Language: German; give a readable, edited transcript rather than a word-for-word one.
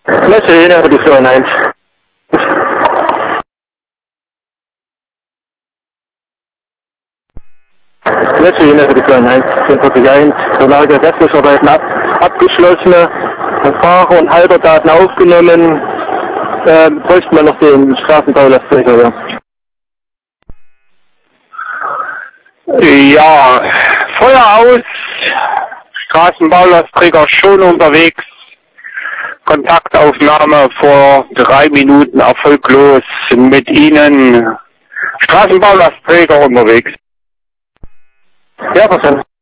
Messe Ihnen für die 491. Messe Ihnen für die 491. 1041. Verlage Restlichkeiten abgeschlossene. Fahrer und Halterdaten aufgenommen. Bräuchten wir noch den Straßenbaulastträger, ja. Ja, Feuer aus, Straßenbaulastträger schon unterwegs, Kontaktaufnahme vor 3 Minuten erfolglos mit Ihnen, Straßenbaulastträger unterwegs. Ja, verstanden.